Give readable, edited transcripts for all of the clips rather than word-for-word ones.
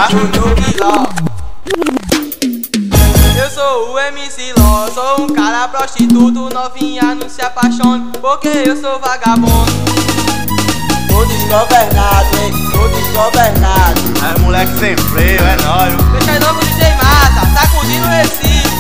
Júnior Viló. Eu sou o MC Ló, sou um cara prostituto, novinha não se apaixone, porque eu sou vagabundo. Tô desgovernado, hein, tô desgovernado. É moleque sem freio, é nóis. Deixa aí novo DJ Massa, sacudindo o Recife.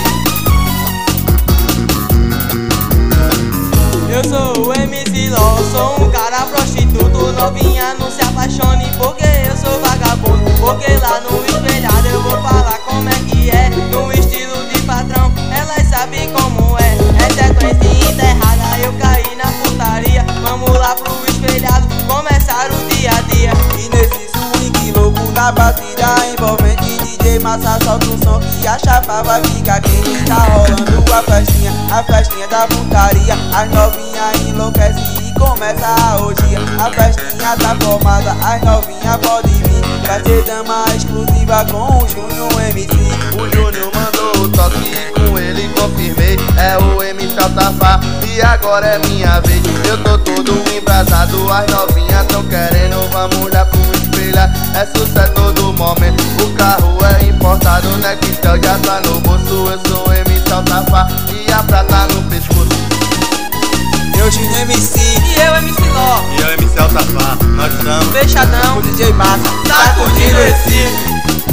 Eu sou o MC Ló, sou um cara prostituto, novinha não se apaixone, porque eu sou vagabundo. Porque lá no espelhado eu vou falar como é que é, no estilo de patrão, elas sabem como é. É sequência enterrada, eu caí na putaria. Vamos lá pro espelhado, começar o dia a dia. E nesse swing louco na batida envolvente, DJ Massa solta o som que a chapa vai ficar quente. Tá rolando a festinha da putaria. As novinhas enlouquecem e começa a orgia. A festinha tá formada, as novinhas podem vir. Vai ser dama exclusiva com o Júnior MC. O Júnior mandou o toque e com ele confirmei. É o MC Altafá e agora é minha vez. Eu tô todo embrasado, as novinhas tão querendo. Vamos lá pro espelho, é sucesso todo momento. O carro é importado, né? Cristal já tá no bolso. Eu sou o MC Altafá e a prata no pescoço. Eu Júnior MC E eu MC Ló, E eu MC Altafá, nós estamos fechadão, o DJ Massa sacudindo o Recife.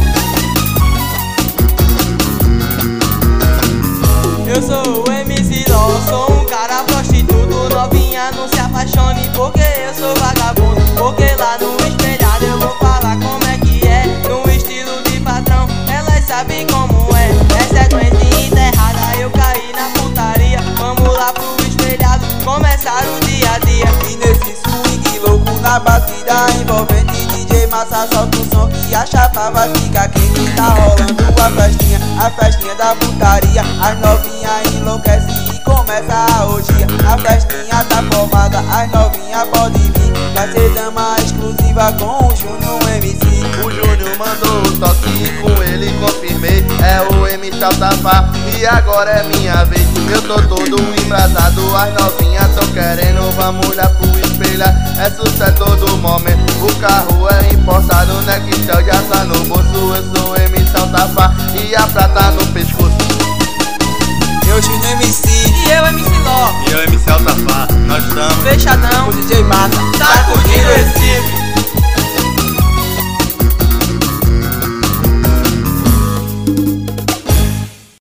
Eu sou o MC Ló, sou um cara prostituto, novinha não se apaixone, porque eu sou vagabundo. Porque lá no espelhado eu vou falar como é que é, no estilo de patrão, elas sabem como é. É sequência enterrada, eu caí na putaria. Vamos lá pro espelhado, começar o dia a dia. E nesse swing louco na batida envolvente, DJ Massa solta o som que a chapa vai ficar quente. Tá rolando a festinha da putaria. As novinhas enlouquecem e começa a orgia. A festinha tá formada, as novinhas podem vir. Vai ser dama exclusiva com o Júnior MC. O Júnior mandou o toque e com ele confirmei. É o MC Altafá e agora é minha vez. Eu tô todo embrasado, as novinhas tão querendo. Vamos lá pro espelho, é sucesso todo momento. O carro é importado, né? Cristal já tá no bolso. Eu sou o MC Altafá e a prata no pescoço. Eu Júnior MC E eu MC Ló, E eu MC Altafá, nós estamos fechadão, o DJ Massa sacudindo o Recife.